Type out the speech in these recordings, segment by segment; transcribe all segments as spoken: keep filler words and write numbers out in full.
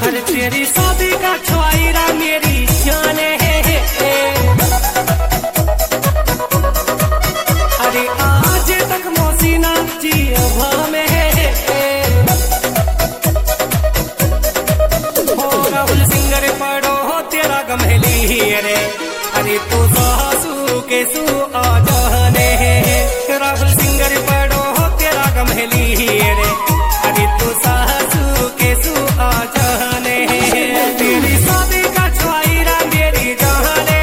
अरे तेरी शादी का छुआईरा मेरी जाने है, अरे आज तक मोसीना जी में है। हो राहुल सिंगर पढ़ो हो तेरा गमहली रे, अरे तू सासू के सू आ जाने है। राहुल सिंगर पढ़ो हो तेरा गमहली रे, अरे तू सासू के सू आ जाने है। तेरी शादी का छुआईरा मेरी जाने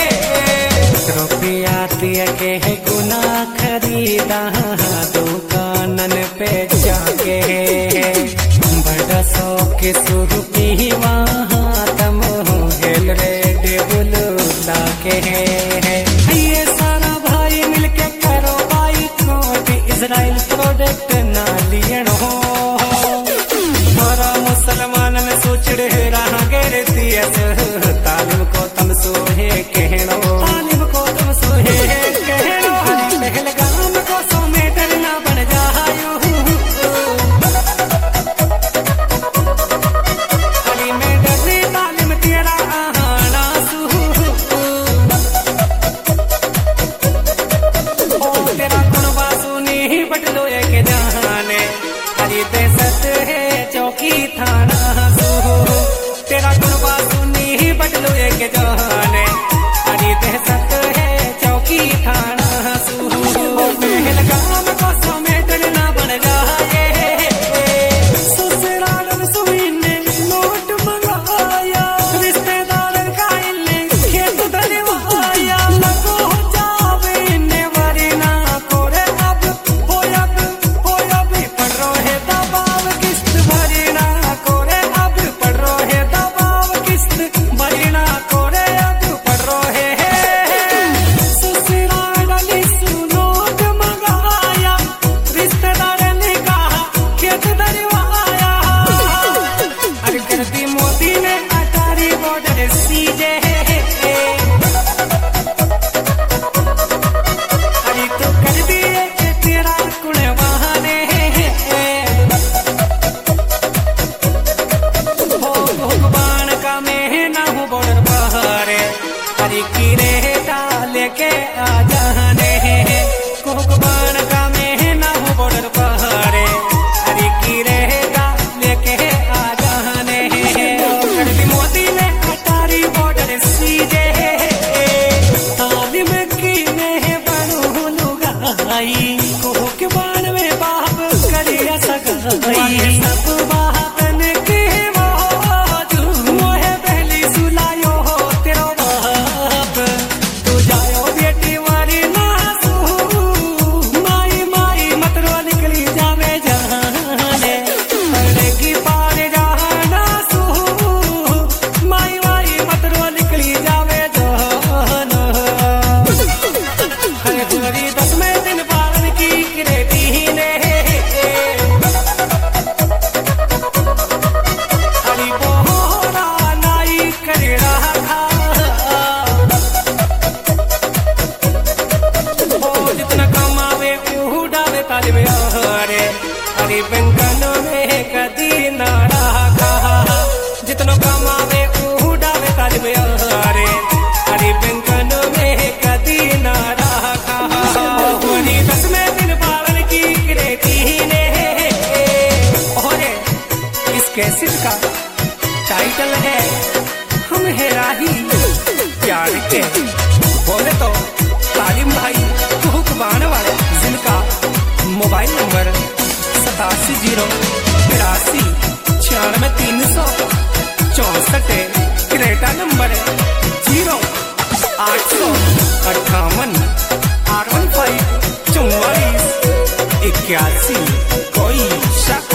रुपया दिया के है गुना खरीदा दुकानन पे जाके, बड़ा शौक शुरू की वहाँ तम हेल रेड बुलू लाके है। ये सारा भाई मिलके करो भाई कोट इजराइल प्रोडक्ट ना लियन हो। हमारा मुसलमान में सोच रहा गिर दिया तालिम को तम सोहे कहनो, तालिम को तम सोहे कहनो। पहले गाम को सो मीटर ना बन जायो, अली में डरी तालिम तेरा आना सू। ओ तेरा कुनबा सुनी बटलो के जाने, अरे ते सत है चौकी थाना सू। तेरा कुनबा सुनी बटलो के जाने, अरे ते सत है चौकी थाना सू। पहल गाम को सो मेटल ना बन जाए, ससुराल सुई ने नोट मंगाया, रिश्तेदार का इन्ने खेत धरवाया। लगो जावे ने वरना कोरे अब हो अब हो अब पड़ रो है दबाव किस्त भरना कोरे अब पड़ रो है दबाव किस्त भरना कोरे अब पड़ रो है। ससुराल नोट मंगाया, रिश्तेदार ने कहा खेत धरवाया। अरे करती मोदी ने अटारी बॉर्डर सीजे, अरे तो कर दिए कि तेरा कुण बहाने। हो भगवान का मेहना हो बॉर्डर बहारे, अरे कीरे डाले के आ जाने। भगवान का मेहना हो बॉर्डर बहारे, अरे कीरे डाले के आ जाने। करती मोदी ने अटारी बॉर्डर सीजे, तालिम की ने बनू लुगाई, कोह के बाण में बाप करिया सगाई। सब बातन के मौजू मोहे पहली सुलायो हो तेरो बाप, तू जायो बेटी वारी नासू। माई माई मतरो निकली जावे जाने, पड़ेगी पार जाना सू। माई माई मतरो निकली जावे जाना। हरे गोरी दसवें दिन पालन की करेती ने, हरी बोहरा नाई कर रहा था। ओ जितना कमावे ऊ डाले तालिम यारे, हरी बैंकनो में कदी ना रहा। जितना कमावे ऊ डाले तालिम यारे, हरी बैंकनो में कदी ना रहा। होली दसवें दिन पावन की करेती ने। और इस कैसेट का टाइटल है हम है राही प्यार के। बोले तो तालिम भाई कुहकबान वाले, जिनका मोबाइल नंबर सतासी जीरो तिरासी छियानवे तीन सौ चौसठ, क्रेटा नंबर जीरो आठ सौ अट्ठावन आठ वन फाइव चौवालीस इक्यासी। कोई शक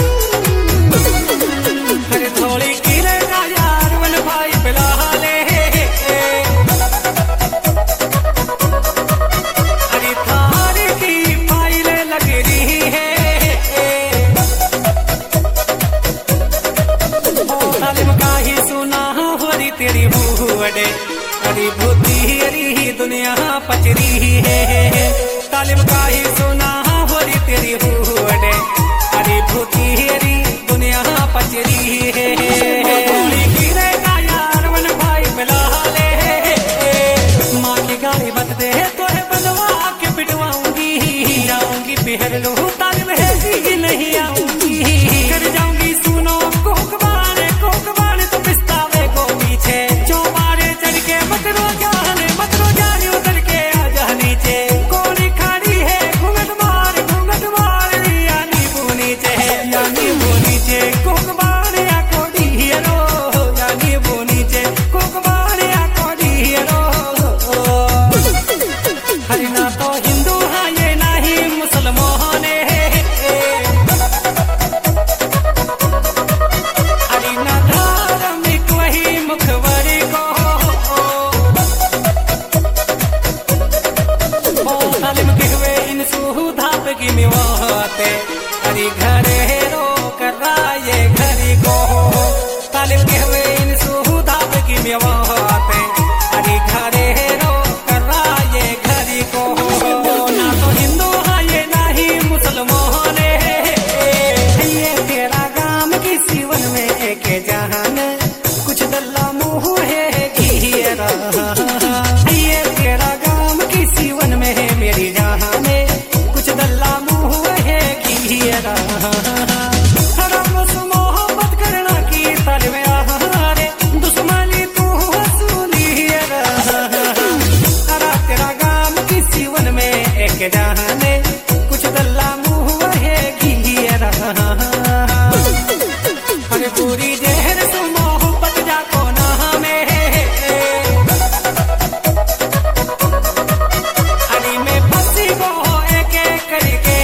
अरे थोड़ी कीरे का यार वन भाई पिला ले, अरे थारी की फाइलें लग रही है। तालिम का ही सुना हो रही तेरी बूढ़े, अरे भूती अरी दुनिया पचरी है। तालिम का ही सुना हो रही तेरी बूढ़े, अरे भूती अरी दुनिया पचरी है। में आते अरे घरे रो करा ये घरी को ना तो हिंदू है ये ना ही मुसलमान ये तेरा गाम की सीवन में एक जहान कुछ दल्ला मुँह है घेरा ये तेरा गाम की सीवन में है मेरी जहान कुछ दल्ला मुँह है घेरा जाने कुछ दल्ला मुँह है घेरा अरे पूरी जहर तुम मोहब्बत जाको ना में अरे मैं फंसी को एक एक करके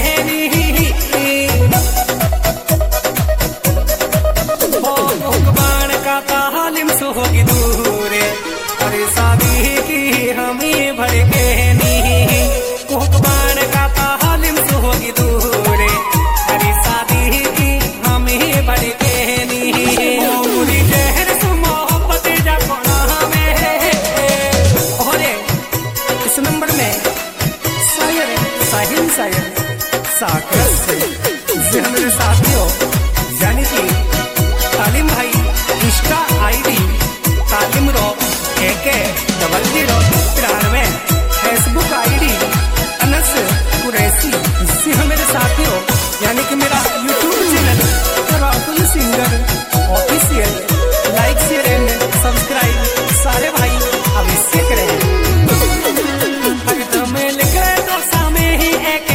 भगवान का तालिम सुहोगी दूरे अरे शादी की हमें भर के भगवान का तालिम सुहोगी दूरे हरी शादी की हमें बढ़ के पूरी जहर तुम मोहब्बत जाको ना में ओरे इस नंबर में शायर साहिल शायर साकर से जी मेरे साथियों यानी कि तालिम भाई इंस्टा आईडी तालिम रो एक डबल जीरो तिरानवे फेसबुक आईडी कुरैशी जी हाँ मेरे साथियों यानी कि मेरा YouTube channel Rahul singer official like share and subscribe सारे भाई अवश्य करें अरे तुम्हें लिखे तो सामे ही एक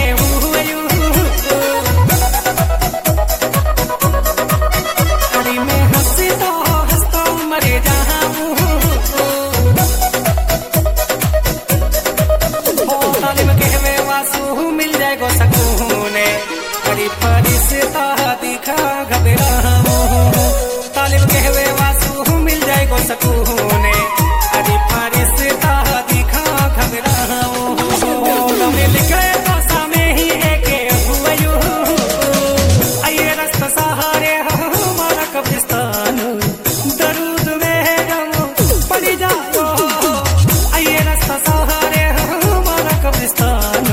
अरे मैं हंसी तो हंसता मरे जहाँ मिल जाएगो सकून अरे फरिश्ता दिखा घबरा तालिब कहवे वासु मिल जाएगो सकून अरे फरिश्ता दिखा घबरा मिल गए तो सामे ही एक हुआ आइए रास्ता सहारे हमारा कब्रिस्तान दरूद में गम पड़ी जाओ आइए रास्ता सहारे हमारा कब्रिस्तान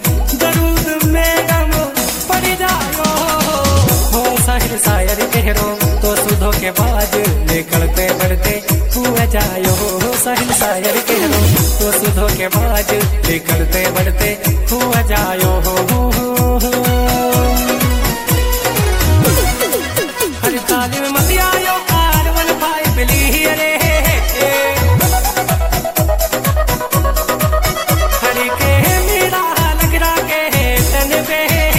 शायर कहो तो सुधो के बाद निकलते बढ़ते हुआ जायो साहिल शायर कहो तो सुधो के बाद निकलते बढ़ते हुआ जायो हर तालिम मत आयो आर वन फाइव ली रे हर के मेरा लग रहा के तन पे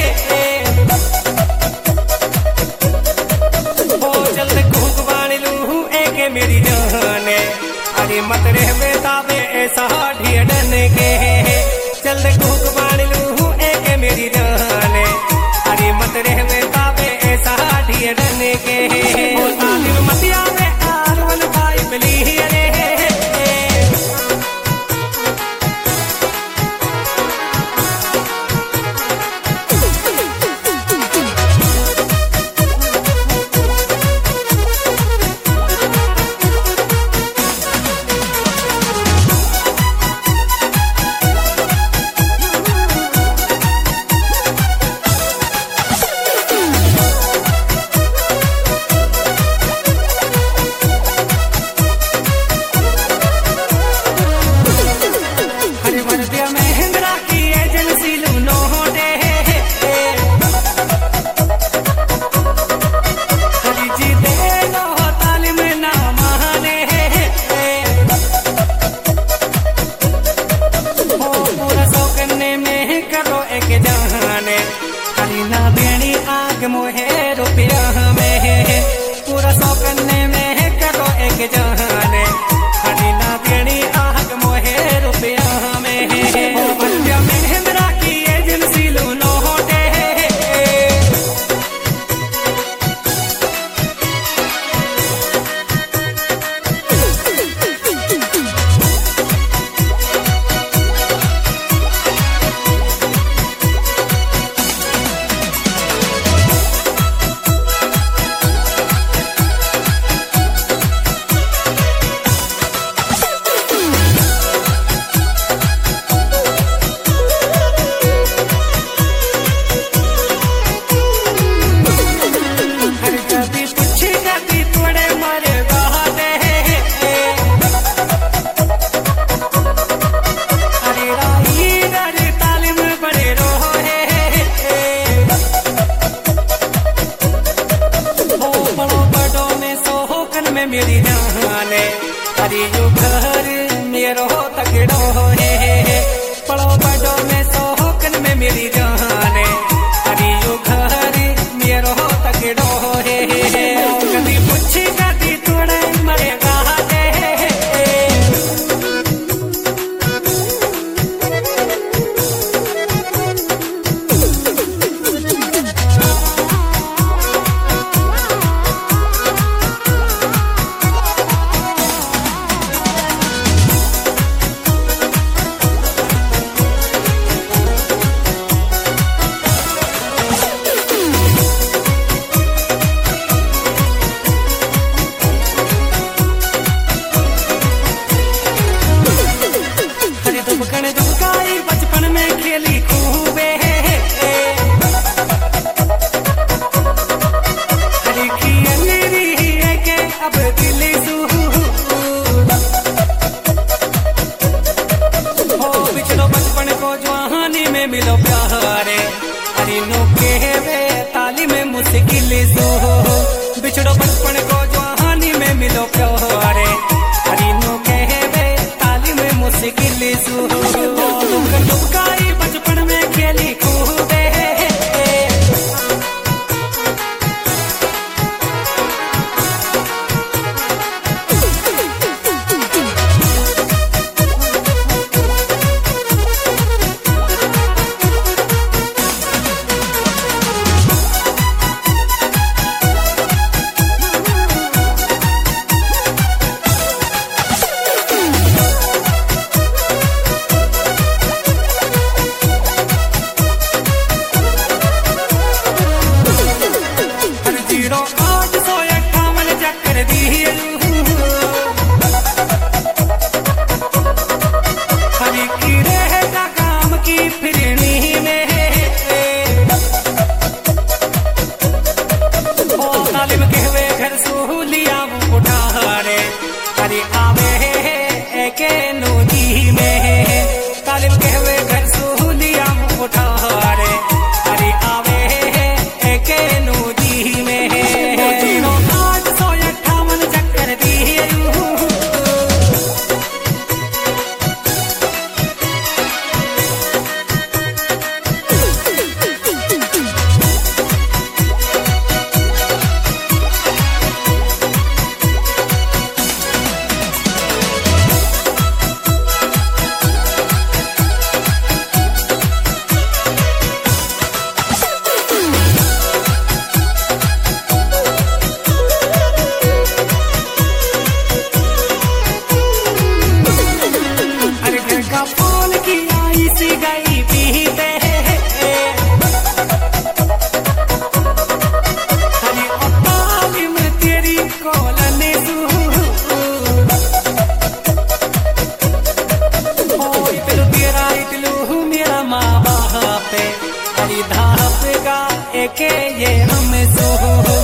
मेरी जाने अरे मत रह बेताबे ऐसा ढियडन के चल कुक बाण लू एक मेरी जाने अरे मत रह बेताबे ऐसा ढियडन के मत आवे आर वन फाइव ली रे में मेरी जाने अरे यो घर मेरो तगड़ो है पड़ो बड़ो में सोहकन में मेरी जाने अरे यो घर मेरो तगड़ो है कभी पूछी कभी थोड़े मरेगा बचपन में खेली खूबे हरी की अंधेरी है के अब दिल हो बिछड़ो बचपन को जवानी में मिलो प्यारे हरी नो के वे ताली में मुश्किल सो बिछड़ो बचपन को जवानी में मिलो प्यारे हरी नो के वे ताली में मुश्किल सो लुकाई बचपन में खेली कूदे हरी आवे के नदी में तालिब के हुए घर सोलिया उठा रे हरी आवे के नदी में तीनों आठ सौ अट्ठावन चक्कर दिए के ये हम सो